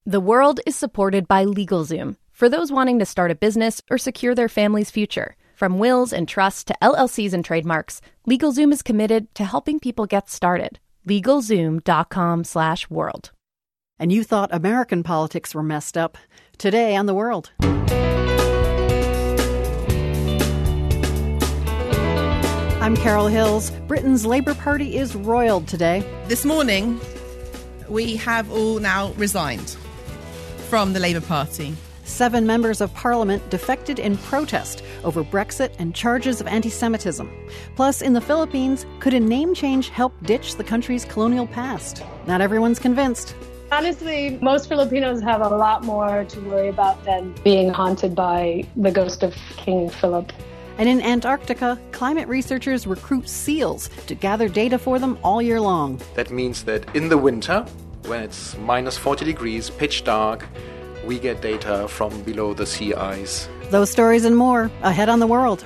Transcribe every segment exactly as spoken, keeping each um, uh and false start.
The World is supported by LegalZoom for those wanting to start a business or secure their family's future. From wills and trusts to L L Cs and trademarks, LegalZoom is committed to helping people get started. LegalZoom.com slash world. And you thought American politics were messed up. Today on The World. I'm Carol Hills. Britain's Labour Party is roiled today. This morning, we have all now resigned from the Labour Party. Seven members of Parliament defected in protest over Brexit and charges of anti-Semitism. Plus, in the Philippines, could a name change help ditch the country's colonial past? Not everyone's convinced. Honestly, most Filipinos have a lot more to worry about than being haunted by the ghost of King Philip. And in Antarctica, climate researchers recruit seals to gather data for them all year long. That means that in the winter, when it's minus forty degrees, pitch dark, we get data from below the sea ice. Those stories and more ahead on The World.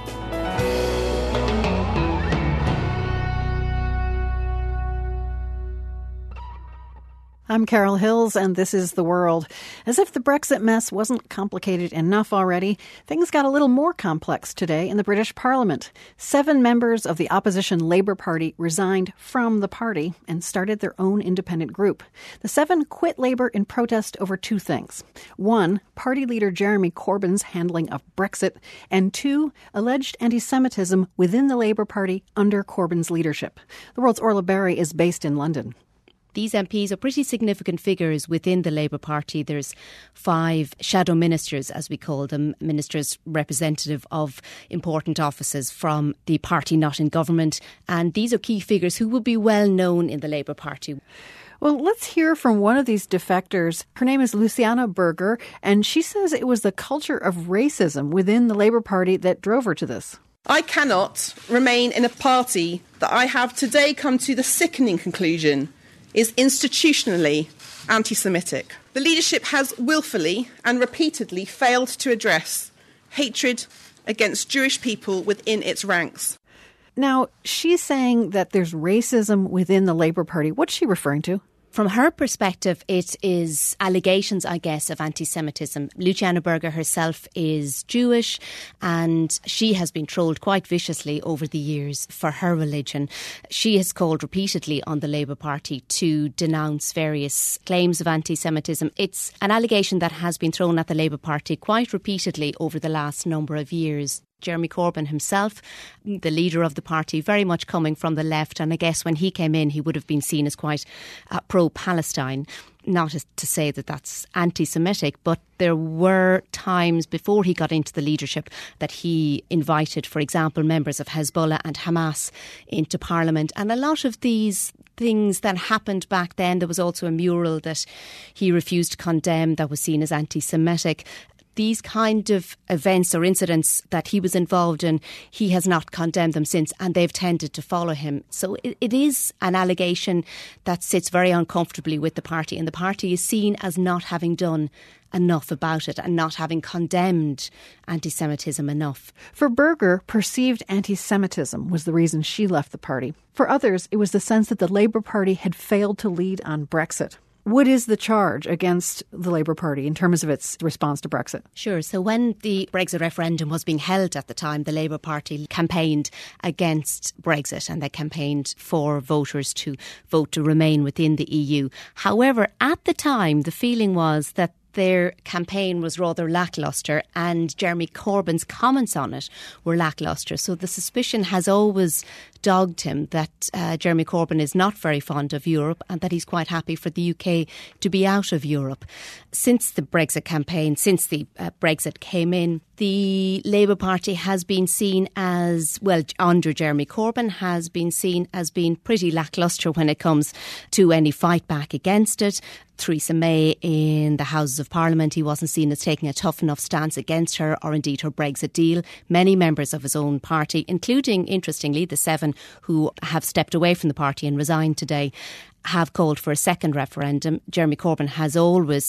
I'm Carol Hills, and this is The World. As if the Brexit mess wasn't complicated enough already, things got a little more complex today in the British Parliament. Seven members of the opposition Labour Party resigned from the party and started their own independent group. The seven quit Labour in protest over two things. One, party leader Jeremy Corbyn's handling of Brexit, and two, alleged anti-Semitism within the Labour Party under Corbyn's leadership. The World's Orla Berry is based in London. These M Ps are pretty significant figures within the Labour Party. There's five shadow ministers, as we call them, ministers representative of important offices from the party not in government. And these are key figures who will be well known in the Labour Party. Well, let's hear from one of these defectors. Her name is Luciana Berger, and she says it was the culture of racism within the Labour Party that drove her to this. I cannot remain in a party that I have today come to the sickening conclusion is institutionally anti-Semitic. The leadership has willfully and repeatedly failed to address hatred against Jewish people within its ranks. Now, she's saying that there's racism within the Labour Party. What's she referring to? From her perspective, it is allegations, I guess, of anti-Semitism. Luciana Berger herself is Jewish, and she has been trolled quite viciously over the years for her religion. She has called repeatedly on the Labour Party to denounce various claims of anti-Semitism. It's an allegation that has been thrown at the Labour Party quite repeatedly over the last number of years. Jeremy Corbyn himself, the leader of the party, very much coming from the left. And I guess when he came in, he would have been seen as quite uh, pro-Palestine. Not to say that that's anti-Semitic, but there were times before he got into the leadership that he invited, for example, members of Hezbollah and Hamas into Parliament. And a lot of these things that happened back then, there was also a mural that he refused to condemn that was seen as anti-Semitic. These kind of events or incidents that he was involved in, he has not condemned them since, and they've tended to follow him. So it, it is an allegation that sits very uncomfortably with the party, and the party is seen as not having done enough about it and not having condemned anti-Semitism enough. For Berger, perceived anti-Semitism was the reason she left the party. For others, it was the sense that the Labour Party had failed to lead on Brexit. What is the charge against the Labour Party in terms of its response to Brexit? Sure. So when the Brexit referendum was being held at the time, the Labour Party campaigned against Brexit, and they campaigned for voters to vote to remain within the E U. However, at the time, the feeling was that their campaign was rather lacklustre, and Jeremy Corbyn's comments on it were lacklustre. So the suspicion has always dogged him that uh, Jeremy Corbyn is not very fond of Europe and that he's quite happy for the U K to be out of Europe. Since the Brexit campaign, since the uh, Brexit came in, the Labour Party has been seen as, well, under Jeremy Corbyn, has been seen as being pretty lacklustre when it comes to any fight back against it. Theresa May in the Houses of Parliament, he wasn't seen as taking a tough enough stance against her or indeed her Brexit deal. Many members of his own party, including, interestingly, the seven who have stepped away from the party and resigned today, have called for a second referendum. Jeremy Corbyn has always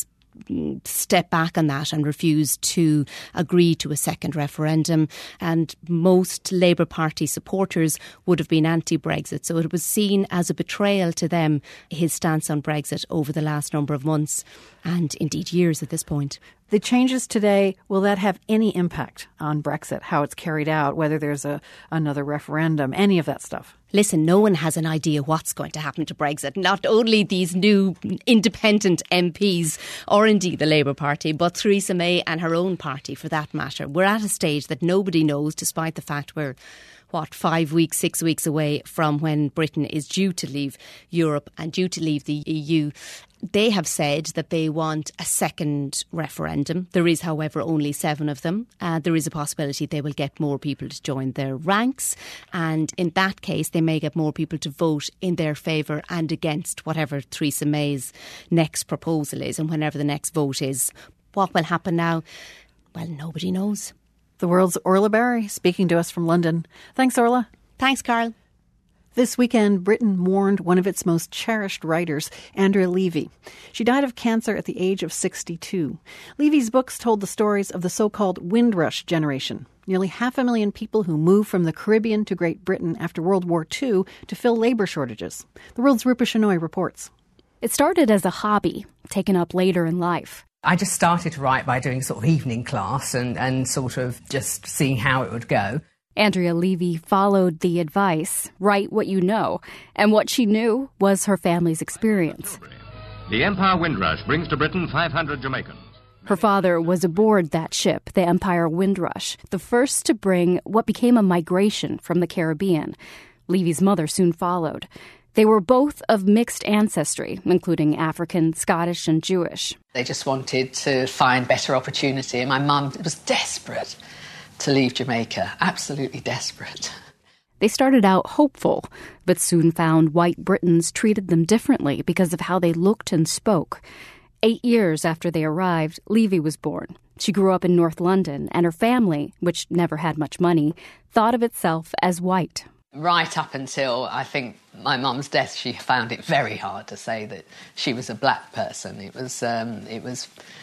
step back on that and refuse to agree to a second referendum. And most Labour Party supporters would have been anti-Brexit. So it was seen as a betrayal to them, his stance on Brexit over the last number of months and indeed years at this point. The changes today, will that have any impact on Brexit, how it's carried out, whether there's a another referendum, any of that stuff? Listen, no one has an idea what's going to happen to Brexit. Not only these new independent M Ps or indeed the Labour Party, but Theresa May and her own party for that matter. We're at a stage that nobody knows, despite the fact we're what, five weeks, six weeks away from when Britain is due to leave Europe and due to leave the E U. They have said that they want a second referendum. There is, however, only seven of them. Uh, there is a possibility they will get more people to join their ranks. And in that case, they may get more people to vote in their favour and against whatever Theresa May's next proposal is. And whenever the next vote is, what will happen now? Well, nobody knows. The World's Orla Barry speaking to us from London. Thanks, Orla. Thanks, Carl. This weekend, Britain mourned one of its most cherished writers, Andrea Levy. She died of cancer at the age of sixty-two. Levy's books told the stories of the so-called Windrush generation, nearly half a million people who moved from the Caribbean to Great Britain after World War Two to fill labour shortages. The World's Rupa Shenoy reports. It started as a hobby, taken up later in life. I just started to write by doing sort of evening class and, and sort of just seeing how it would go. Andrea Levy followed the advice, write what you know, and what she knew was her family's experience. The Empire Windrush brings to Britain five hundred Jamaicans. Her father was aboard that ship, the Empire Windrush, the first to bring what became a migration from the Caribbean. Levy's mother soon followed. They were both of mixed ancestry, including African, Scottish, and Jewish. They just wanted to find better opportunity, and my mum was desperate to leave Jamaica, absolutely desperate. They started out hopeful, but soon found white Britons treated them differently because of how they looked and spoke. Eight years after they arrived, Levy was born. She grew up in North London, and her family, which never had much money, thought of itself as white. Right up until, I think, my mum's death, she found it very hard to say that she was a black person. It was, um, it was,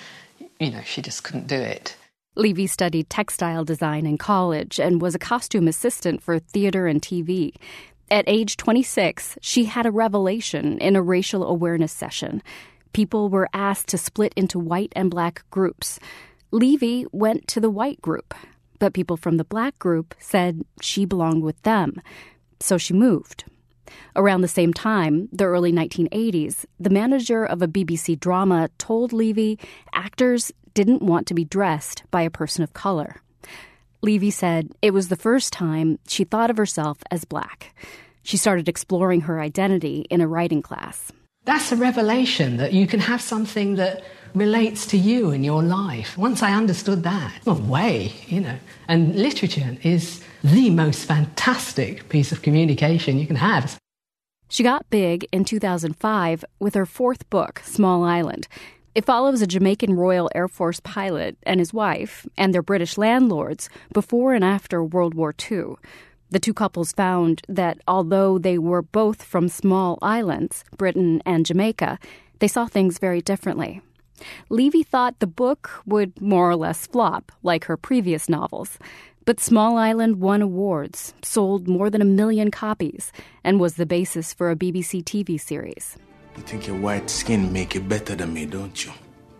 you know, she just couldn't do it. Levy studied textile design in college and was a costume assistant for theatre and T V. At age twenty-six, she had a revelation in a racial awareness session. People were asked to split into white and black groups. Levy went to the white group, but people from the black group said she belonged with them. So she moved. Around the same time, the early nineteen eighties, the manager of a B B C drama told Levy actors didn't want to be dressed by a person of colour. Levy said it was the first time she thought of herself as black. She started exploring her identity in a writing class. That's a revelation, that you can have something that relates to you in your life. Once I understood that, well, way, you know, and literature is the most fantastic piece of communication you can have. She got big in two thousand five with her fourth book, Small Island. It follows a Jamaican Royal Air Force pilot and his wife and their British landlords before and after World War Two. The two couples found that although they were both from small islands, Britain and Jamaica, they saw things very differently. Levy thought the book would more or less flop, like her previous novels. But Small Island won awards, sold more than a million copies, and was the basis for a B B C T V series. You think your white skin make you better than me, don't you?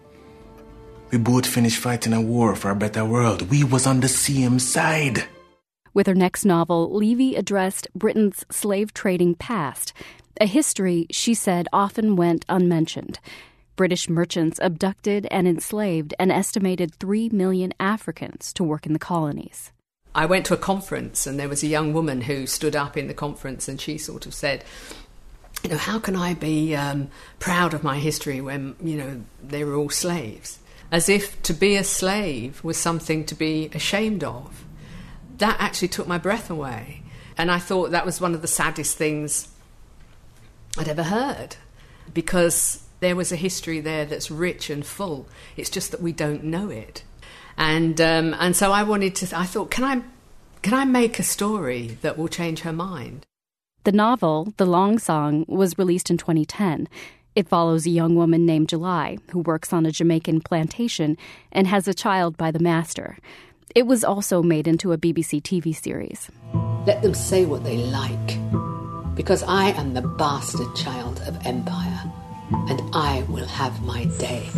We both finished fighting a war for a better world. We was on the same side. With her next novel, Levy addressed Britain's slave trading past, a history she said often went unmentioned. British merchants abducted and enslaved an estimated three million Africans to work in the colonies. I went to a conference and there was a young woman who stood up in the conference and she sort of said, you know, how can I be um, proud of my history when, you know, they were all slaves? As if to be a slave was something to be ashamed of. That actually took my breath away. And I thought that was one of the saddest things I'd ever heard, because there was a history there that's rich and full. It's just that we don't know it. And um, and so I wanted to, I thought, can I, can I make a story that will change her mind? The novel, The Long Song, was released in twenty ten. It follows a young woman named July who works on a Jamaican plantation and has a child by the master. It was also made into a B B C T V series. Let them say what they like, because I am the bastard child of empire, and I will have my day.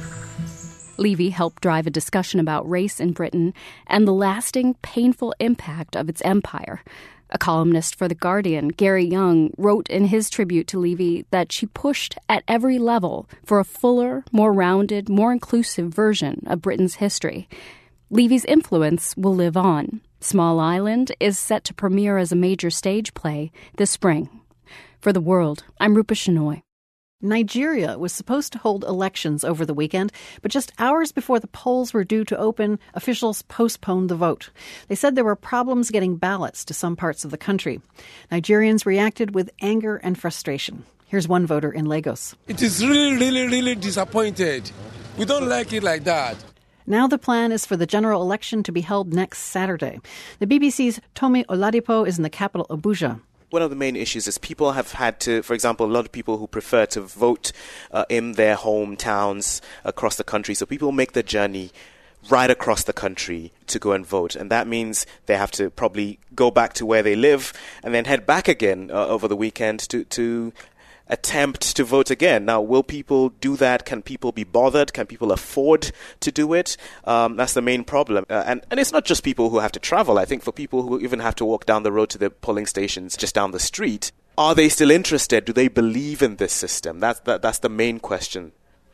Levy helped drive a discussion about race in Britain and the lasting, painful impact of its empire. A columnist for The Guardian, Gary Young, wrote in his tribute to Levy that she pushed at every level for a fuller, more rounded, more inclusive version of Britain's history. Levy's influence will live on. Small Island is set to premiere as a major stage play this spring. For The World, I'm Rupa Shenoy. Nigeria was supposed to hold elections over the weekend, but just hours before the polls were due to open, officials postponed the vote. They said there were problems getting ballots to some parts of the country. Nigerians reacted with anger and frustration. Here's one voter in Lagos. It is really, really, really disappointed. We don't like it like that. Now the plan is for the general election to be held next Saturday. The B B C's Tomi Oladipo is in the capital, Abuja. One of the main issues is people have had to, for example, a lot of people who prefer to vote uh, in their hometowns across the country. So people make the journey right across the country to go and vote. And that means they have to probably go back to where they live and then head back again uh, over the weekend to, to attempt to vote again. Now, will people do that? Can people be bothered? Can people afford to do it? Um, that's the main problem. Uh, and, and it's not just people who have to travel. I think for people who even have to walk down the road to the polling stations just down the street, are they still interested? Do they believe in this system? That's, that, that's the main question.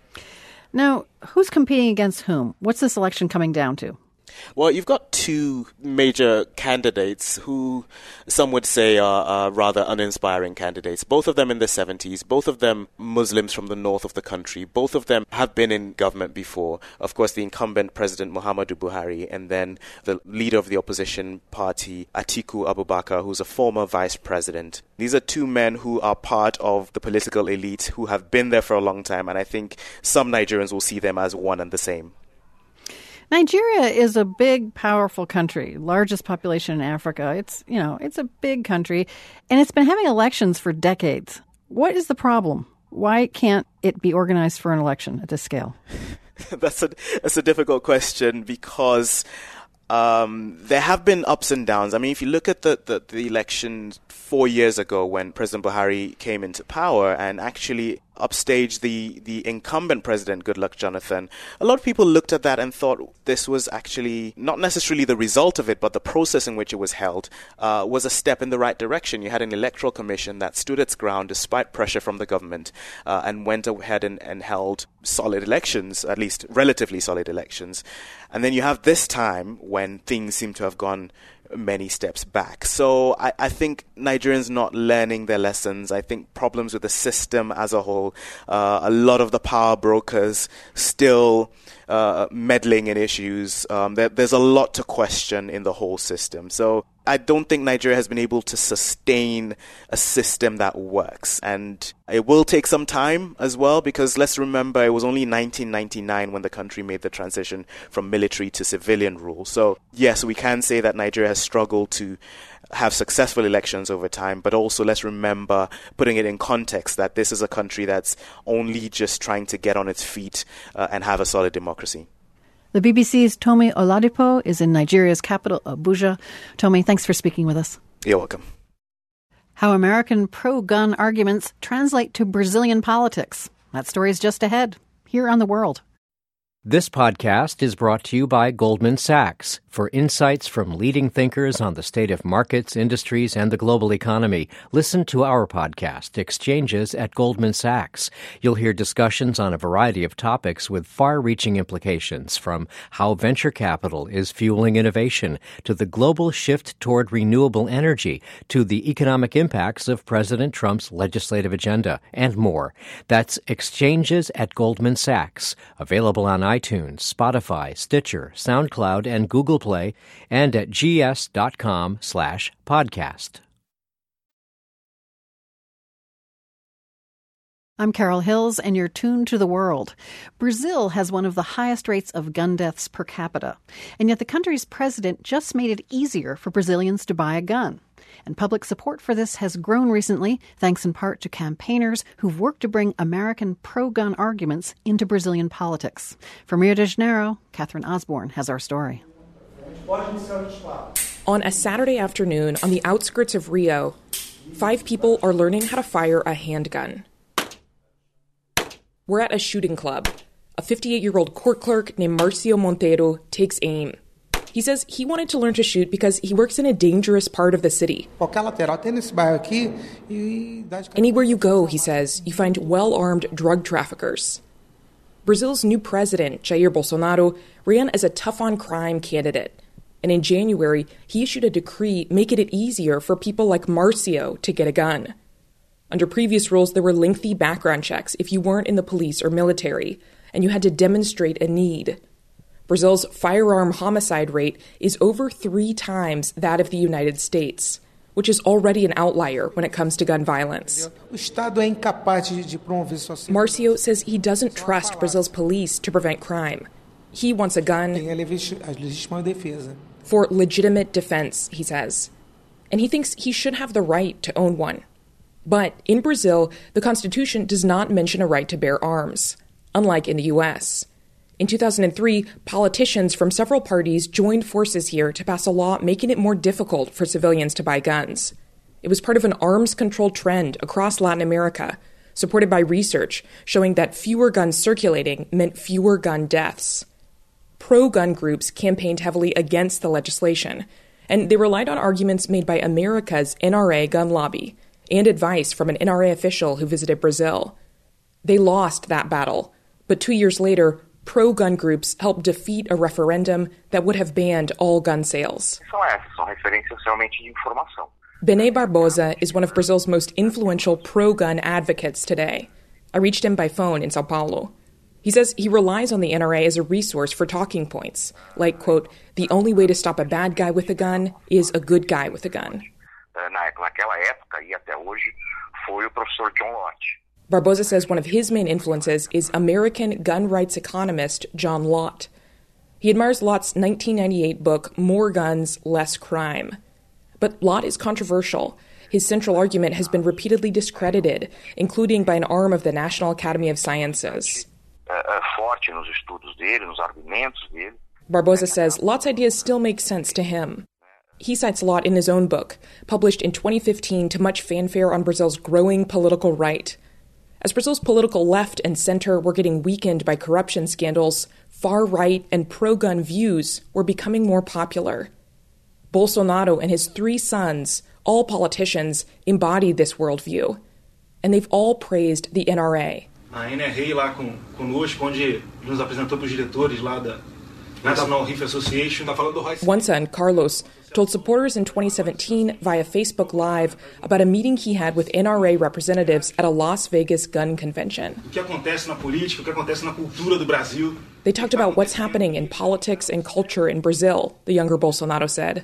Now, who's competing against whom? What's this election coming down to? Well, you've got two major candidates who some would say are, are rather uninspiring candidates. Both of them in their seventies, both of them Muslims from the north of the country. Both of them have been in government before. Of course, the incumbent President Muhammadu Buhari and then the leader of the opposition party, Atiku Abubakar, who's a former vice president. These are two men who are part of the political elite who have been there for a long time, and I think some Nigerians will see them as one and the same. Nigeria is a big, powerful country, largest population in Africa. It's, you know, it's a big country, and it's been having elections for decades. What is the problem? Why can't it be organized for an election at this scale? That's a that's a difficult question because um, there have been ups and downs. I mean, if you look at the, the, the election four years ago when President Buhari came into power and actually upstaged the, the incumbent president, Goodluck Jonathan, a lot of people looked at that and thought this was actually not necessarily the result of it, but the process in which it was held uh, was a step in the right direction. You had an electoral commission that stood its ground despite pressure from the government uh, and went ahead and, and held solid elections, at least relatively solid elections. And then you have this time when things seem to have gone many steps back. So I, I think Nigerians not learning their lessons. I think problems with the system as a whole. Uh, a lot of the power brokers still uh, meddling in issues. Um, there, there's a lot to question in the whole system. So I don't think Nigeria has been able to sustain a system that works. And it will take some time as well, because let's remember it was only nineteen ninety-nine when the country made the transition from military to civilian rule. So yes, we can say that Nigeria has struggled to have successful elections over time, but also let's remember, putting it in context, that this is a country that's only just trying to get on its feet uh, and have a solid democracy. The B B C's Tomi Oladipo is in Nigeria's capital, Abuja. Tomi, thanks for speaking with us. You're welcome. How American pro-gun arguments translate to Brazilian politics. That story's just ahead, here on The World. This podcast is brought to you by Goldman Sachs. For insights from leading thinkers on the state of markets, industries, and the global economy, listen to our podcast, Exchanges at Goldman Sachs. You'll hear discussions on a variety of topics with far-reaching implications, from how venture capital is fueling innovation, to the global shift toward renewable energy, to the economic impacts of President Trump's legislative agenda, and more. That's Exchanges at Goldman Sachs, available on iTunes, Spotify, Stitcher, SoundCloud, and Google Play, and at gs.com slash podcast. I'm Carol Hills, and you're tuned to The World. Brazil has one of the highest rates of gun deaths per capita, and yet the country's president just made it easier for Brazilians to buy a gun. And public support for this has grown recently, thanks in part to campaigners who've worked to bring American pro-gun arguments into Brazilian politics. From Rio de Janeiro, Catherine Osborne has our story. On a Saturday afternoon on the outskirts of Rio, five people are learning how to fire a handgun. We're at a shooting club. A fifty-eight-year-old court clerk named Marcio Monteiro takes aim. He says he wanted to learn to shoot because he works in a dangerous part of the city. Anywhere you go, he says, you find well-armed drug traffickers. Brazil's new president, Jair Bolsonaro, ran as a tough-on-crime candidate. And in January, he issued a decree making it easier for people like Marcio to get a gun. Under previous rules, there were lengthy background checks if you weren't in the police or military, and you had to demonstrate a need. Brazil's firearm homicide rate is over three times that of the United States, which is already an outlier when it comes to gun violence. Marcio says he doesn't trust Brazil's police to prevent crime. He wants a gun for legitimate defense, he says. And he thinks he should have the right to own one. But in Brazil, the Constitution does not mention a right to bear arms, unlike in the U S. In two thousand three, politicians from several parties joined forces here to pass a law making it more difficult for civilians to buy guns. It was part of an arms control trend across Latin America, supported by research showing that fewer guns circulating meant fewer gun deaths. Pro-gun groups campaigned heavily against the legislation, and they relied on arguments made by America's N R A gun lobby and advice from an N R A official who visited Brazil. They lost that battle, but two years later, pro-gun groups helped defeat a referendum that would have banned all gun sales. Benê Barbosa is one of Brazil's most influential pro-gun advocates today. I reached him by phone in Sao Paulo. He says he relies on the N R A as a resource for talking points, like, quote, the only way to stop a bad guy with a gun is a good guy with a gun. Barbosa says one of his main influences is American gun rights economist John Lott. He admires Lott's nineteen ninety-eight book, More Guns, Less Crime. But Lott is controversial. His central argument has been repeatedly discredited, including by an arm of the National Academy of Sciences. Barbosa says Lott's ideas still make sense to him. He cites Lott in his own book, published in twenty fifteen to much fanfare on Brazil's growing political right. As Brazil's political left and center were getting weakened by corruption scandals, far-right and pro-gun views were becoming more popular. Bolsonaro and his three sons, all politicians, embodied this worldview. And they've all praised the N R A. A N R A lá com, conosco, onde nos apresentou para os diretores lá da National Rifle Association. One son, Carlos, told supporters in twenty seventeen via Facebook Live about a meeting he had with N R A representatives at a Las Vegas gun convention. They talked about what's happening in politics and culture in Brazil, the younger Bolsonaro said,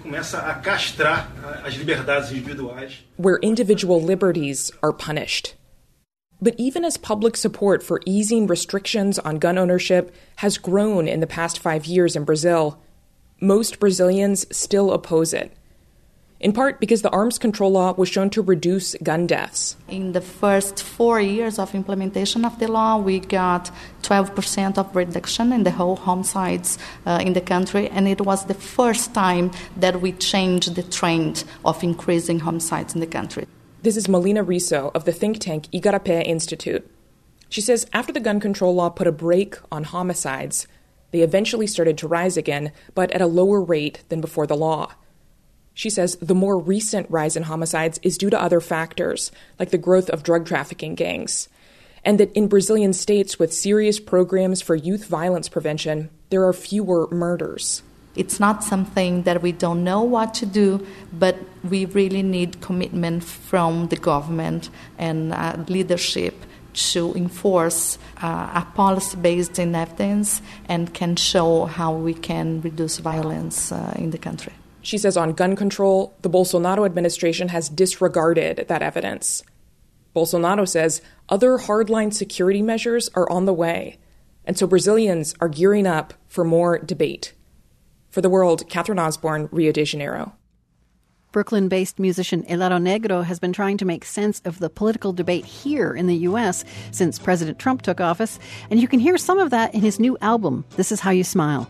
where individual liberties are punished. But even as public support for easing restrictions on gun ownership has grown in the past five years in Brazil, most Brazilians still oppose it, in part because the arms control law was shown to reduce gun deaths. In the first four years of implementation of the law, we got twelve percent of reduction in the whole homicides uh, in the country, and it was the first time that we changed the trend of increasing homicides in the country. This is Melina Risso of the think tank Igarapé Institute. She says after the gun control law put a brake on homicides, they eventually started to rise again, but at a lower rate than before the law. She says the more recent rise in homicides is due to other factors, like the growth of drug trafficking gangs, and that in Brazilian states with serious programs for youth violence prevention, there are fewer murders. It's not something that we don't know what to do, but we really need commitment from the government and uh, leadership to enforce uh, a policy based in evidence and can show how we can reduce violence uh, in the country. She says on gun control, the Bolsonaro administration has disregarded that evidence. Bolsonaro says other hardline security measures are on the way, and so Brazilians are gearing up for more debate. For The World, Catherine Osborne, Rio de Janeiro. Brooklyn-based musician Helado Negro has been trying to make sense of the political debate here in the U S since President Trump took office, and you can hear some of that in his new album, This Is How You Smile.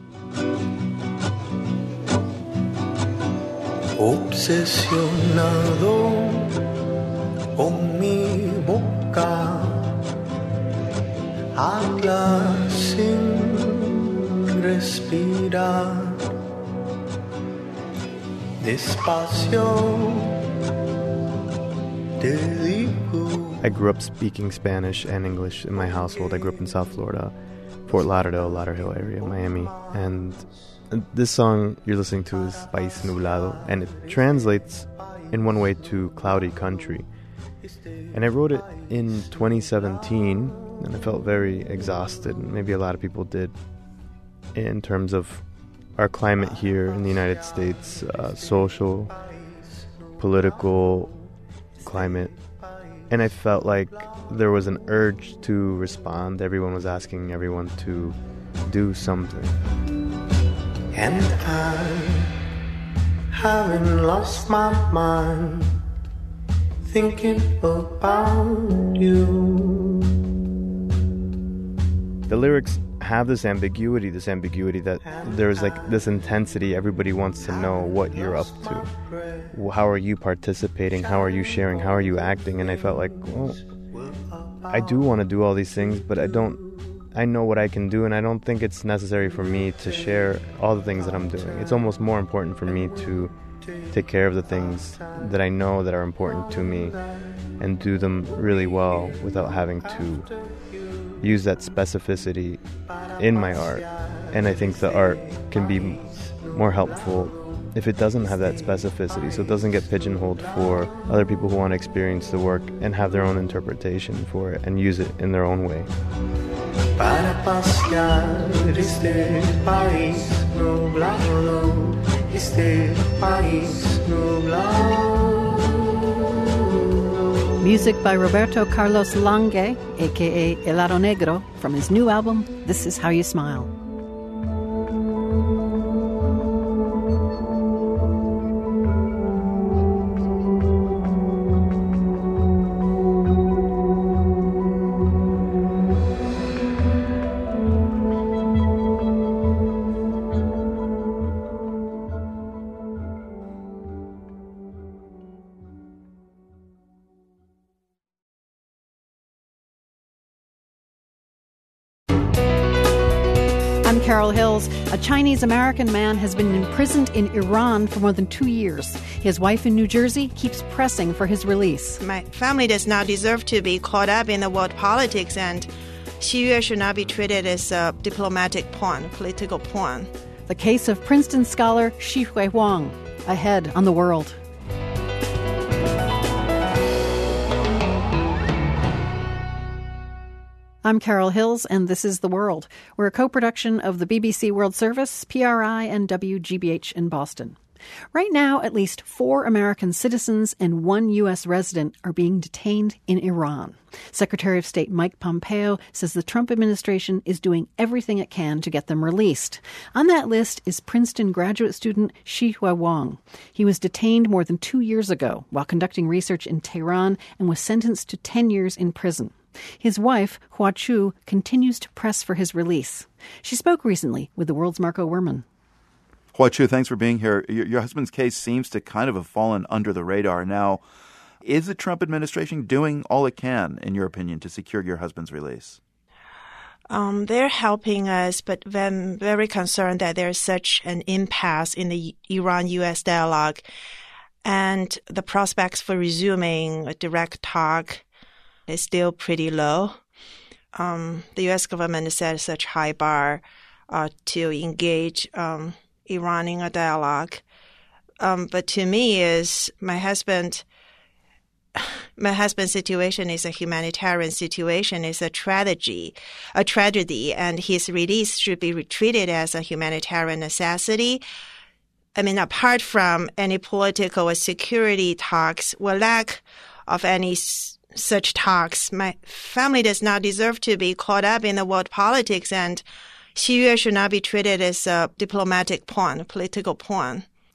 Obsesionado con mi boca, habla sin respirar. I grew up speaking Spanish and English in my household. I grew up in South Florida, Fort Lauderdale, Lauderhill area, Miami. And this song you're listening to is País Nublado, and it translates in one way to cloudy country. And I wrote it in twenty seventeen, and I felt very exhausted, and maybe a lot of people did, in terms of our climate here in the United States, uh, social, political climate. And I felt like there was an urge to respond. Everyone was asking everyone to do something. And I haven't lost my mind thinking about you. The lyrics have this ambiguity, this ambiguity that there's like this intensity. Everybody wants to know what you're up to. How are you participating? How are you sharing? How are you acting? And I felt like, well, I do want to do all these things, but I don't, I know what I can do, and I don't think it's necessary for me to share all the things that I'm doing. It's almost more important for me to take care of the things that I know that are important to me and do them really well without having to use that specificity in my art. And I think the art can be more helpful if it doesn't have that specificity, so it doesn't get pigeonholed for other people who want to experience the work and have their own interpretation for it and use it in their own way. Para pasear este país nublado, este país nublado. Music by Roberto Carlos Lange, a k a. Helado Negro, from his new album, This Is How You Smile. I'm Carol Hills. A Chinese-American man has been imprisoned in Iran for more than two years. His wife in New Jersey keeps pressing for his release. My family does not deserve to be caught up in the world politics, and Xu Yue should not be treated as a diplomatic pawn, political pawn. The case of Princeton scholar Xihui Huang, ahead on The World. I'm Carol Hills, and this is The World. We're a co-production of the B B C World Service, P R I, and W G B H in Boston. Right now, at least four American citizens and one U S resident are being detained in Iran. Secretary of State Mike Pompeo says the Trump administration is doing everything it can to get them released. On that list is Princeton graduate student Xihui Huang. He was detained more than two years ago while conducting research in Tehran and was sentenced to ten years in prison. His wife, Hua Chu, continues to press for his release. She spoke recently with The World's Marco Werman. Hua Chu, thanks for being here. Your, your husband's case seems to kind of have fallen under the radar now. Is the Trump administration doing all it can, in your opinion, to secure your husband's release? Um, they're helping us, but I'm very concerned that there's such an impasse in the Iran U S dialogue, and the prospects for resuming a direct talk is still pretty low. Um, the U S government set such high bar uh, to engage um, Iran in a dialogue. Um, but to me, is my husband, my husband's situation is a humanitarian situation, is a tragedy, a tragedy, and his release should be treated as a humanitarian necessity. I mean, apart from any political or security talks, or lack of any s- such talks, my family does not deserve to be caught up in the world politics, and Xu Yue should not be treated as a diplomatic pawn, a political pawn.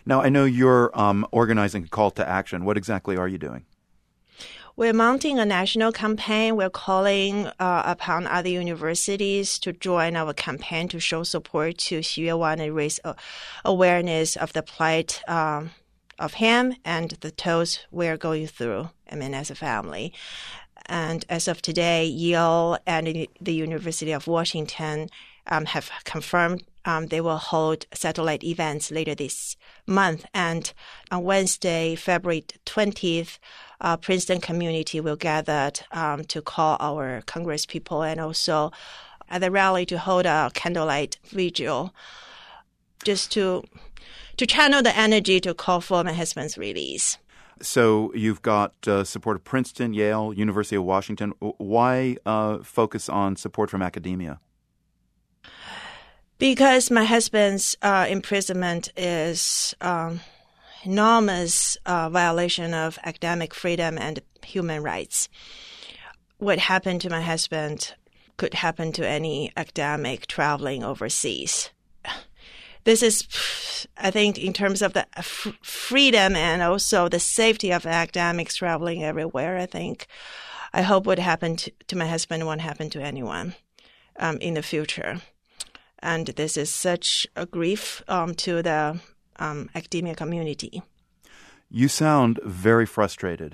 Now, I know you're um, organizing a call to action. What exactly are you doing? We're mounting a national campaign. We're calling uh, upon other universities to join our campaign to show support to Xu Yuan and raise uh, awareness of the plight um, of him and the toils we're going through, I mean, as a family. And as of today, Yale and the University of Washington um, have confirmed um, they will hold satellite events later this month. And on Wednesday, February twentieth, uh, Princeton community will gather um, to call our Congress people and also at the rally to hold a candlelight vigil just to to channel the energy to call for my husband's release. So you've got uh, support of Princeton, Yale, University of Washington. Why uh, focus on support from academia? Because my husband's uh, imprisonment is um, enormous uh, violation of academic freedom and human rights. What happened to my husband could happen to any academic traveling overseas. This is, I think, in terms of the f- freedom and also the safety of academics traveling everywhere, I think, I hope what happened to, to my husband won't happen to anyone um, in the future. And this is such a grief um, to the um, academia community. You sound very frustrated.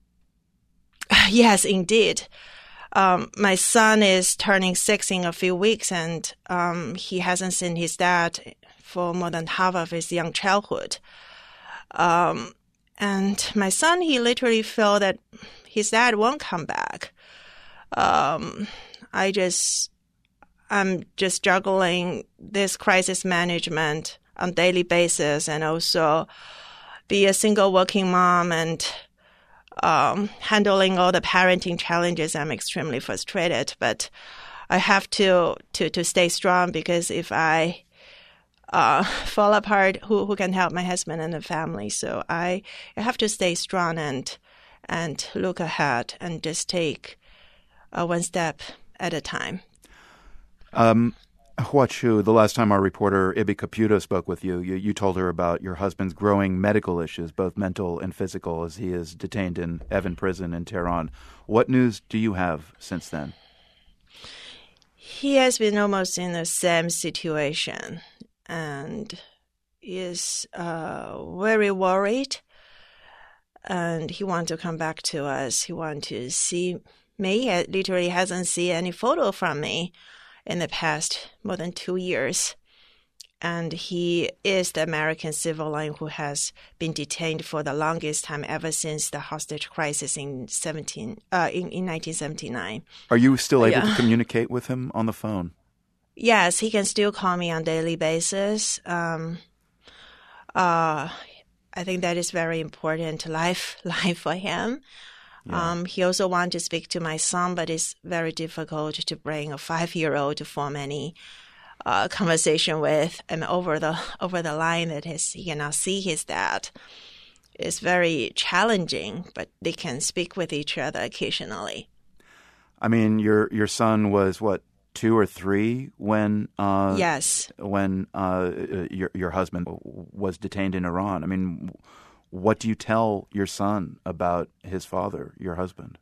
Yes, indeed. Um, my son is turning six in a few weeks, and um, he hasn't seen his dad for more than half of his young childhood. Um, and my son, he literally felt that his dad won't come back. Um, I just, I'm just juggling this crisis management on a daily basis and also be a single working mom and um, handling all the parenting challenges. I'm extremely frustrated, but I have to, to, to stay strong because if I Uh, fall apart, who who can help my husband and the family? So I, I have to stay strong and and look ahead and just take uh, one step at a time. Um, Hua Chu, the last time our reporter Ibi Caputo spoke with you, you, you told her about your husband's growing medical issues, both mental and physical, as he is detained in Evin Prison in Tehran. What news do you have since then? He has been almost in the same situation and is uh, very worried, and he wants to come back to us. He wants to see me. He literally hasn't seen any photo from me in the past more than two years. And he is the American civilian who has been detained for the longest time ever since the hostage crisis in seventeen uh, in, in nineteen seventy-nine. Are you still able Yeah. to communicate with him on the phone? Yes, he can still call me on a daily basis. Um, uh, I think that is very important life, life for him. Yeah. Um, he also wants to speak to my son, but it's very difficult to bring a five-year-old to form any uh, conversation with and over the over the line that his, he cannot see his dad. It's very challenging, but they can speak with each other occasionally. I mean, your your son was what, two or three when uh, yes when uh, your your husband was detained in Iran. I mean, what do you tell your son about his father, your husband?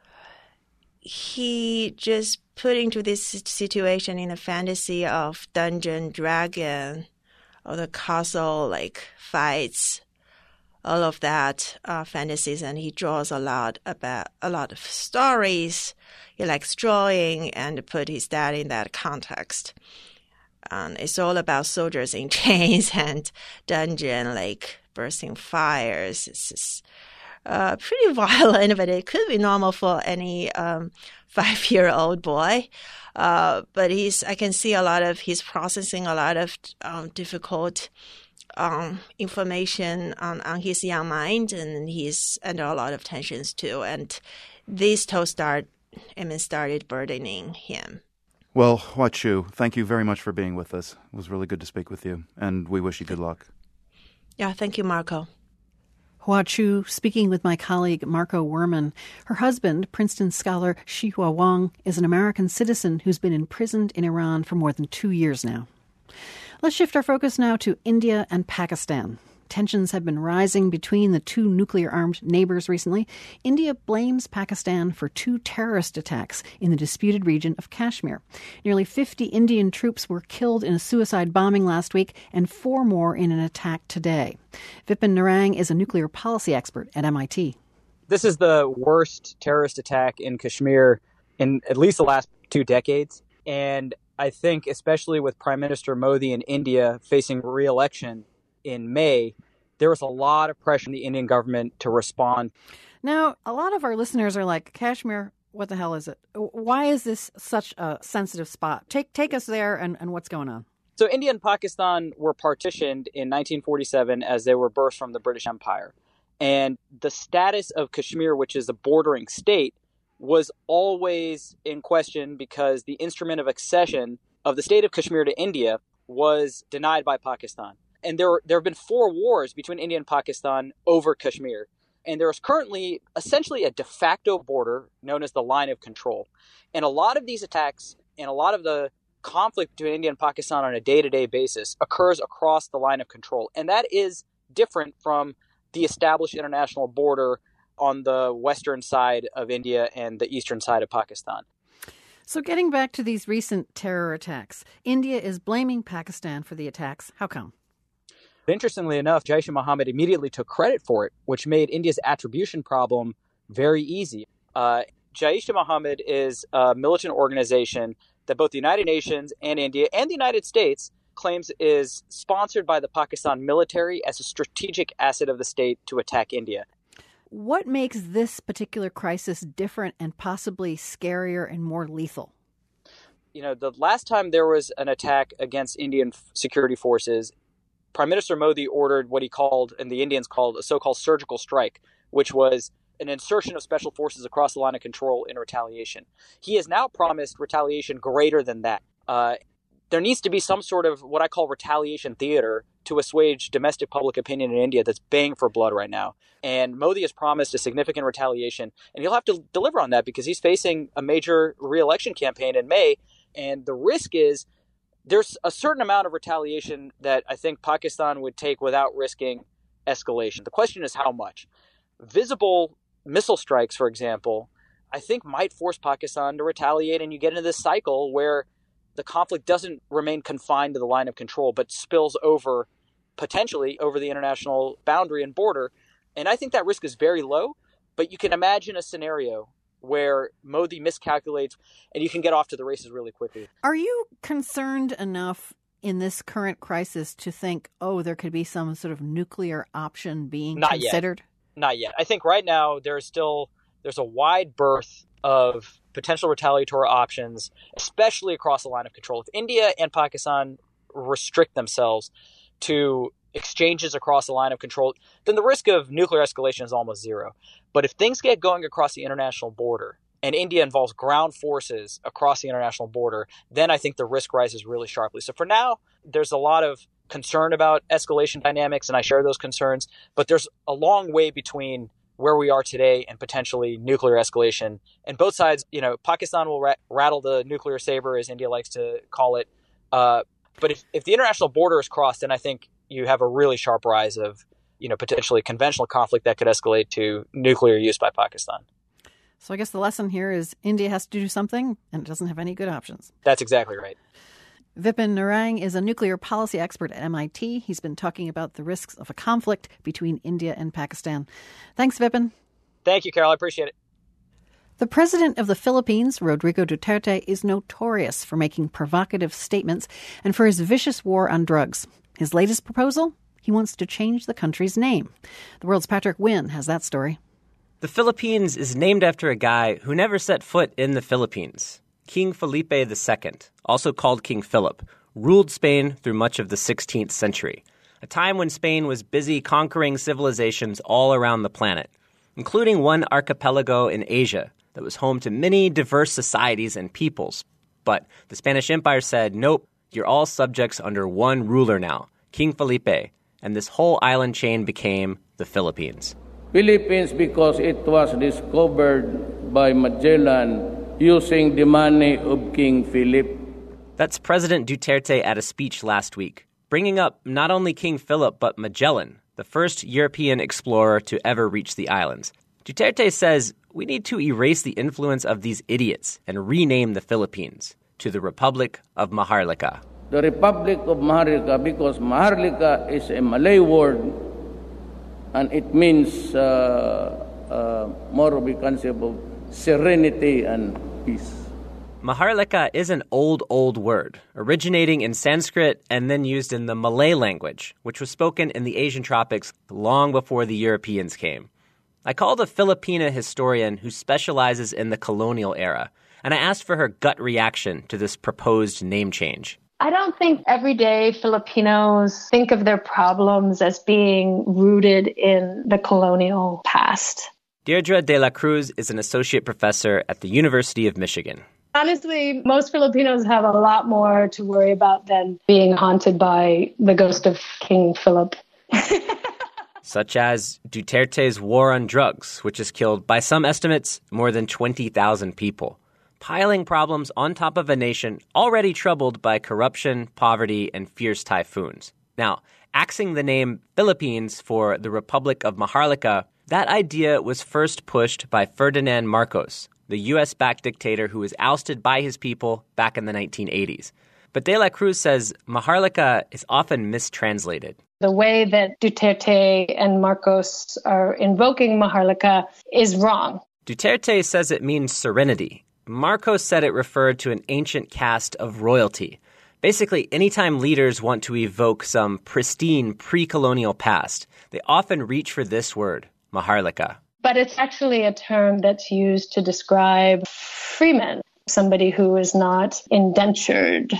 He just put into this situation in a fantasy of Dungeon Dragon, or the castle like fights, all of that uh, fantasies, and he draws a lot about a lot of stories. He likes drawing and put his dad in that context. And it's all about soldiers in chains and dungeon, like bursting fires. It's just, uh, pretty violent, but it could be normal for any um, five-year-old boy. Uh, but he's, I can see a lot of, he's processing a lot of um, difficult um, information on, on his young mind, and he's under a lot of tensions too. And these toll start, I mean, started burdening him. Well, Hua Chu, thank you very much for being with us. It was really good to speak with you, and we wish you good luck. Yeah, thank you, Marco. Hua Chu speaking with my colleague Marco Werman. Her husband, Princeton scholar Shihua Wang, is an American citizen who's been imprisoned in Iran for more than two years now. Let's shift our focus now to India and Pakistan. tensions have been rising between the two nuclear-armed neighbors recently, India blames Pakistan for two terrorist attacks in the disputed region of Kashmir. Nearly fifty Indian troops were killed in a suicide bombing last week and four more in an attack today. Vipin Narang is a nuclear policy expert at M I T. This is the worst terrorist attack in Kashmir in at least the last two decades. And I think especially with Prime Minister Modi in India facing re-election in May, there was a lot of pressure on the Indian government to respond. Now, a lot of our listeners are like, Kashmir, what the hell is it? Why is this such a sensitive spot? Take take us there and, and what's going on. So India and Pakistan were partitioned in nineteen forty-seven as they were birthed from the British Empire. And the status of Kashmir, which is a bordering state, was always in question because the instrument of accession of the state of Kashmir to India was denied by Pakistan. And there, there have been four wars between India and Pakistan over Kashmir. And there is currently essentially a de facto border known as the line of control. And a lot of these attacks and a lot of the conflict between India and Pakistan on a day-to-day basis occurs across the line of control. And that is different from the established international border on the western side of India and the eastern side of Pakistan. So getting back to these recent terror attacks, India is blaming Pakistan for the attacks. How come? Interestingly enough, Jaish-e-Mohammed immediately took credit for it, which made India's attribution problem very easy. Uh, Jaish-e-Mohammed is a militant organization that both the United Nations and India and the United States claims is sponsored by the Pakistan military as a strategic asset of the state to attack India. What makes this particular crisis different and possibly scarier and more lethal? You know, the last time there was an attack against Indian security forces, Prime Minister Modi ordered what he called, and the Indians called, a so-called surgical strike, which was an insertion of special forces across the line of control in retaliation. He has now promised retaliation greater than that. Uh, there needs to be some sort of what I call retaliation theater to assuage domestic public opinion in India that's baying for blood right now. And Modi has promised a significant retaliation, and he'll have to deliver on that because he's facing a major re-election campaign in May. And the risk is there's a certain amount of retaliation that I think Pakistan would take without risking escalation. The question is how much. Visible missile strikes, for example, I think might force Pakistan to retaliate, and you get into this cycle where the conflict doesn't remain confined to the line of control, but spills over, potentially, over the international boundary and border. And I think that risk is very low, but you can imagine a scenario where Modi miscalculates and you can get off to the races really quickly. Are you concerned enough in this current crisis to think, oh, there could be some sort of nuclear option being Not considered? Yet. Not yet. I think right now there's still there's a wide berth of potential retaliatory options, especially across the line of control. If India and Pakistan restrict themselves to exchanges across the line of control, then the risk of nuclear escalation is almost zero. But if things get going across the international border and India involves ground forces across the international border, then I think the risk rises really sharply. So for now, there's a lot of concern about escalation dynamics, and I share those concerns, but there's a long way between where we are today and potentially nuclear escalation. And both sides, you know, Pakistan will rat- rattle the nuclear saber, as India likes to call it. Uh, but if, if the international border is crossed, then I think you have a really sharp rise of, you know, potentially conventional conflict that could escalate to nuclear use by Pakistan. So I guess the lesson here is India has to do something, and it doesn't have any good options. That's exactly right. Vipin Narang is a nuclear policy expert at M I T. He's been talking about the risks of a conflict between India and Pakistan. Thanks, Vipin. Thank you, Carol. I appreciate it. The president of the Philippines, Rodrigo Duterte, is notorious for making provocative statements and for his vicious war on drugs. His latest proposal? He wants to change the country's name. The World's Patrick Wynn has that story. The Philippines is named after a guy who never set foot in the Philippines. King Felipe the Second, also called King Philip, ruled Spain through much of the sixteenth century, a time when Spain was busy conquering civilizations all around the planet, including one archipelago in Asia that was home to many diverse societies and peoples. But the Spanish Empire said, nope, you're all subjects under one ruler now, King Felipe, and this whole island chain became the Philippines. Philippines because it was discovered by Magellan using the money of King Philip. That's President Duterte at a speech last week, bringing up not only King Philip but Magellan, the first European explorer to ever reach the islands. Duterte says we need to erase the influence of these idiots and rename the Philippines to the Republic of Maharlika. The Republic of Maharlika, because Maharlika is a Malay word and it means uh, uh, more of a concept of serenity and peace. Maharlika is an old, old word, originating in Sanskrit and then used in the Malay language, which was spoken in the Asian tropics long before the Europeans came. I called a Filipina historian who specializes in the colonial era, and I asked for her gut reaction to this proposed name change. I don't think everyday Filipinos think of their problems as being rooted in the colonial past. Deirdre de la Cruz is an associate professor at the University of Michigan. Honestly, most Filipinos have a lot more to worry about than being haunted by the ghost of King Philip. Such as Duterte's war on drugs, which has killed, by some estimates, more than twenty thousand people, piling problems on top of a nation already troubled by corruption, poverty, and fierce typhoons. Now, axing the name Philippines for the Republic of Maharlika, that idea was first pushed by Ferdinand Marcos, the U S-backed dictator who was ousted by his people back in the nineteen eighties. But De La Cruz says Maharlika is often mistranslated. The way that Duterte and Marcos are invoking Maharlika is wrong. Duterte says it means serenity. Marcos said it referred to an ancient caste of royalty. Basically, anytime leaders want to evoke some pristine pre-colonial past, they often reach for this word, Maharlika. But it's actually a term that's used to describe freemen, somebody who is not indentured.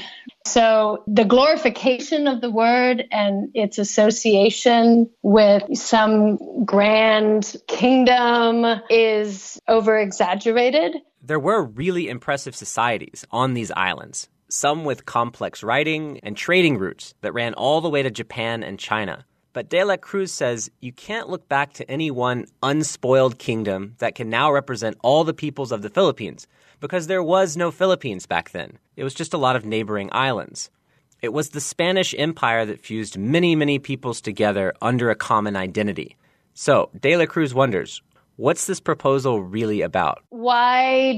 So the glorification of the word and its association with some grand kingdom is over-exaggerated. There were really impressive societies on these islands, some with complex writing and trading routes that ran all the way to Japan and China. But De La Cruz says you can't look back to any one unspoiled kingdom that can now represent all the peoples of the Philippines, because there was no Philippines back then. It was just a lot of neighboring islands. It was the Spanish Empire that fused many, many peoples together under a common identity. So De La Cruz wonders, what's this proposal really about? Why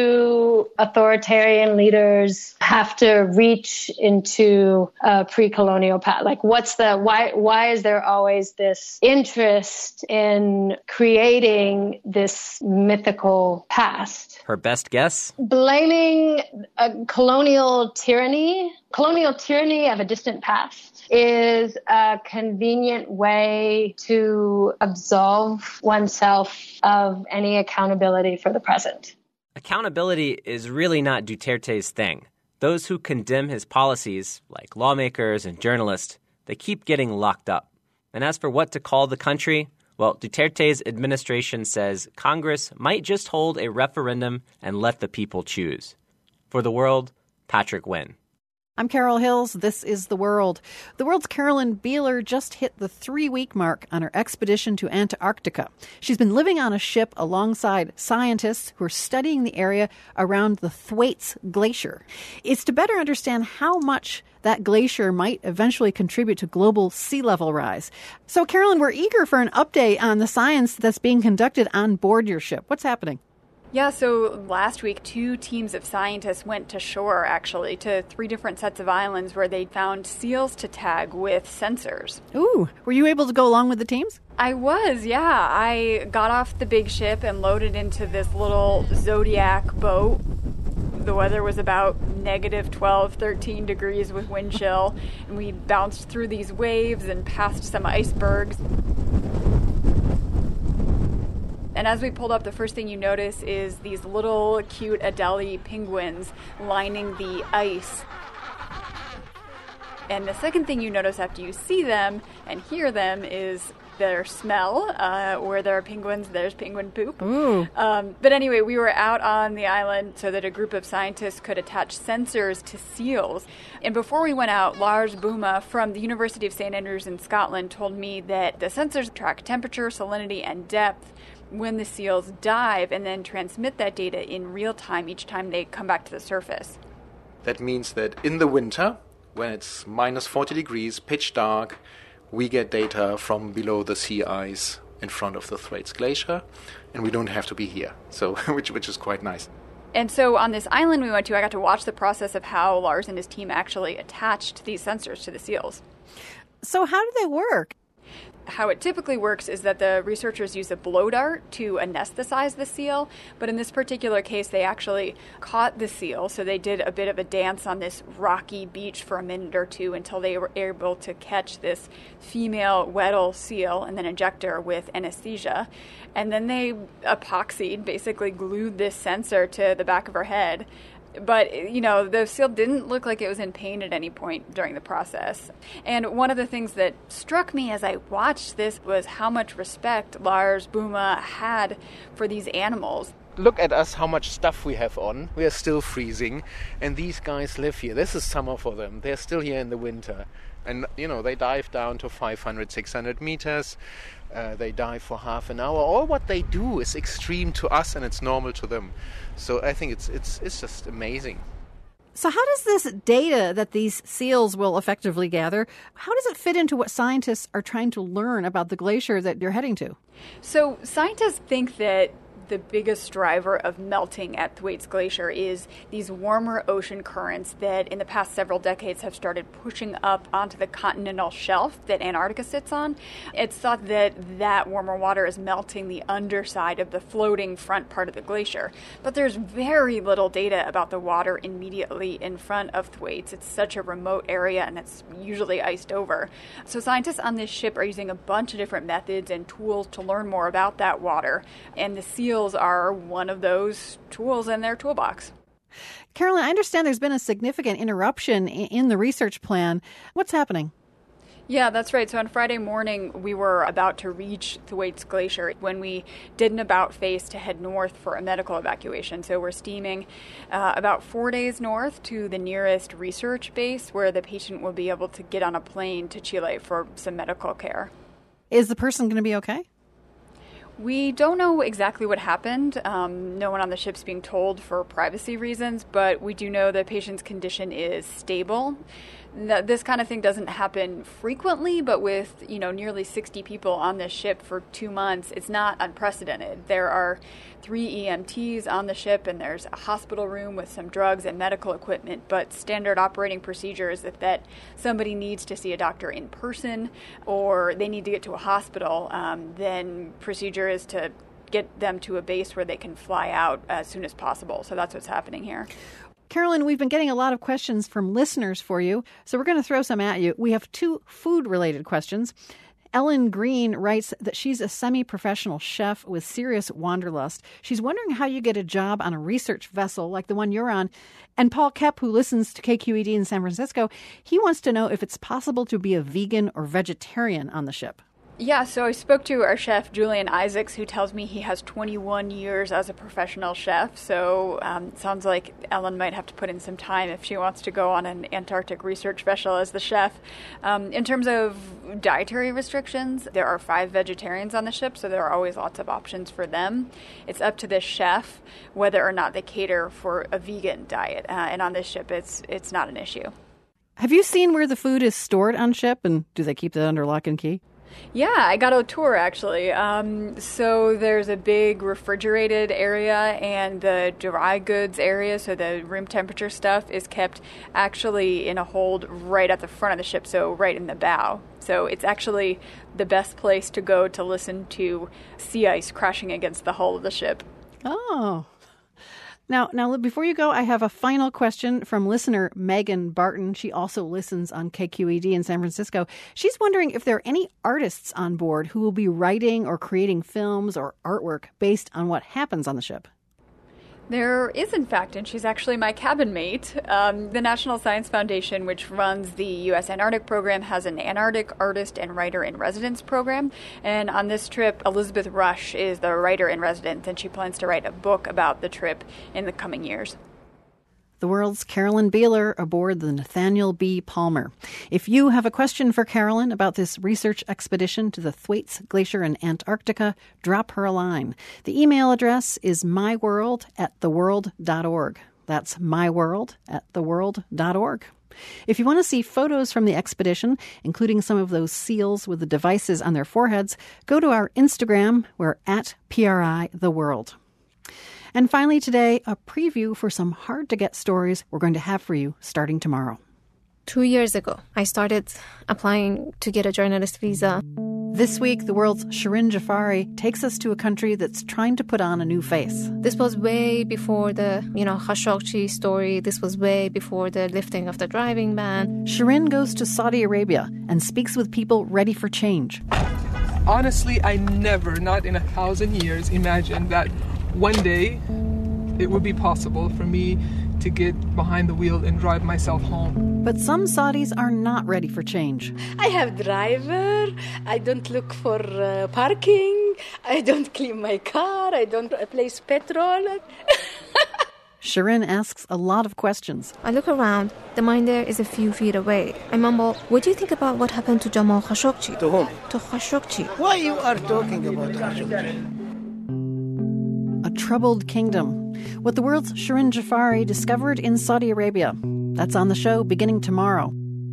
do authoritarian leaders have to reach into a pre-colonial past? Like, what's the why? Why is there always this interest in creating this mythical past? Her best guess? Blaming a colonial tyranny, colonial tyranny of a distant past, is a convenient way to absolve oneself of any accountability for the present. Accountability is really not Duterte's thing. Those who condemn his policies, like lawmakers and journalists, they keep getting locked up. And as for what to call the country, well, Duterte's administration says Congress might just hold a referendum and let the people choose. For The World, Patrick Wynn. I'm Carol Hills. This is The World. The World's Carolyn Beeler just hit the three-week mark on her expedition to Antarctica. She's been living on a ship alongside scientists who are studying the area around the Thwaites Glacier. It's to better understand how much that glacier might eventually contribute to global sea level rise. So, Carolyn, we're eager for an update on the science that's being conducted on board your ship. What's happening? Yeah, so last week, two teams of scientists went to shore, actually, to three different sets of islands where they found seals to tag with sensors. Ooh, were you able to go along with the teams? I was, yeah. I got off the big ship and loaded into this little Zodiac boat. The weather was about negative twelve, thirteen degrees with wind chill, and we bounced through these waves and past some icebergs. And as we pulled up, the first thing you notice is these little cute Adelie penguins lining the ice. And the second thing you notice after you see them and hear them is their smell. Uh, where there are penguins, there's penguin poop. Um, but anyway, we were out on the island so that a group of scientists could attach sensors to seals. And before we went out, Lars Buma from the University of Saint Andrews in Scotland told me that the sensors track temperature, salinity, and depth when the seals dive and then transmit that data in real time each time they come back to the surface. That means that in the winter, when it's minus forty degrees, pitch dark, we get data from below the sea ice in front of the Thwaites Glacier, and we don't have to be here, so which which is quite nice. And so on this island we went to, I got to watch the process of how Lars and his team actually attached these sensors to the seals. So how do they work? How it typically works is that the researchers use a blow dart to anesthetize the seal, but in this particular case they actually caught the seal, so they did a bit of a dance on this rocky beach for a minute or two until they were able to catch this female Weddell seal and then inject her with anesthesia. And then they epoxied, basically glued this sensor to the back of her head. But, you know, the seal didn't look like it was in pain at any point during the process. And one of the things that struck me as I watched this was how much respect Lars Bouma had for these animals. Look at us, how much stuff we have on. We are still freezing, and these guys live here. This is summer for them. They're still here in the winter. And, you know, they dive down to five hundred, six hundred meters. Uh, they dive for half an hour. All what they do is extreme to us, and it's normal to them. So I think it's it's it's just amazing. So how does this data that these seals will effectively gather, how does it fit into what scientists are trying to learn about the glacier that you're heading to? So scientists think that the biggest driver of melting at Thwaites Glacier is these warmer ocean currents that in the past several decades have started pushing up onto the continental shelf that Antarctica sits on. It's thought that that warmer water is melting the underside of the floating front part of the glacier. But there's very little data about the water immediately in front of Thwaites. It's such a remote area and it's usually iced over. So scientists on this ship are using a bunch of different methods and tools to learn more about that water. And the seals are one of those tools in their toolbox. Carolyn, I understand there's been a significant interruption in the research plan. What's happening? Yeah, that's right. So on Friday morning, we were about to reach Thwaites Glacier when we did an about face to head north for a medical evacuation. So we're steaming uh, about four days north to the nearest research base where the patient will be able to get on a plane to Chile for some medical care. Is the person going to be okay? We don't know exactly what happened. Um, no one on the ship's being told for privacy reasons, but we do know the patient's condition is stable. This kind of thing doesn't happen frequently, but with, you know, nearly sixty people on this ship for two months, it's not unprecedented. There are three E M Ts on the ship, and there's a hospital room with some drugs and medical equipment, but standard operating procedure is that, that somebody needs to see a doctor in person or they need to get to a hospital, um, then procedure is to get them to a base where they can fly out as soon as possible. So that's what's happening here. Carolyn, we've been getting a lot of questions from listeners for you, so we're going to throw some at you. We have two food-related questions. Ellen Green writes that she's a semi-professional chef with serious wanderlust. She's wondering how you get a job on a research vessel like the one you're on. And Paul Koepp, who listens to K Q E D in San Francisco, he wants to know if it's possible to be a vegan or vegetarian on the ship. Yeah, so I spoke to our chef, Julian Isaacs, who tells me he has twenty-one years as a professional chef. So um, it sounds like Ellen might have to put in some time if she wants to go on an Antarctic research vessel as the chef. Um, in terms of dietary restrictions, there are five vegetarians on the ship, so there are always lots of options for them. It's up to the chef whether or not they cater for a vegan diet. Uh, and on this ship, it's it's not an issue. Have you seen where the food is stored on ship, and do they keep that under lock and key? Yeah, I got a tour actually. Um, so there's a big refrigerated area and the dry goods area, so the room temperature stuff is kept actually in a hold right at the front of the ship, so right in the bow. So it's actually the best place to go to listen to sea ice crashing against the hull of the ship. Oh. Now, now, before you go, I have a final question from listener Megan Barton. She also listens on K Q E D in San Francisco. She's wondering if there are any artists on board who will be writing or creating films or artwork based on what happens on the ship. There is, in fact, and she's actually my cabin mate. Um, the National Science Foundation, which runs the U S Antarctic program, has an Antarctic Artist and Writer in Residence program. And on this trip, Elizabeth Rush is the writer in residence, and she plans to write a book about the trip in the coming years. The world's Carolyn Beeler aboard the Nathaniel B. Palmer. If you have a question for Carolyn about this research expedition to the Thwaites Glacier in Antarctica, drop her a line. The email address is myworld at theworld dot org. That's myworld at the world dot org. If you want to see photos from the expedition, including some of those seals with the devices on their foreheads, go to our Instagram. We're at P R I The World. And finally today, a preview for some hard-to-get stories we're going to have for you starting tomorrow. Two years ago, I started applying to get a journalist visa. This week, the world's Shirin Jafari takes us to a country that's trying to put on a new face. This was way before the, you know, Khashoggi story. This was way before the lifting of the driving ban. Shirin goes to Saudi Arabia and speaks with people ready for change. Honestly, I never, not in a thousand years, imagined that one day it would be possible for me to get behind the wheel and drive myself home. But some Saudis are not ready for change. I have driver. I don't look for uh, parking. I don't clean my car. I don't replace petrol. Shirin asks a lot of questions. I look around. The mine there is a few feet away. I mumble, what do you think about what happened to Jamal Khashoggi? To whom? To Khashoggi. Why you are talking about Khashoggi? A troubled kingdom. What the world's Shirin Jafari discovered in Saudi Arabia. That's on the show beginning tomorrow.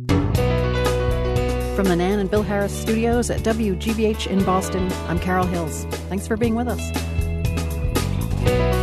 From the Nan and Bill Harris studios at W G B H in Boston, I'm Carol Hills. Thanks for being with us.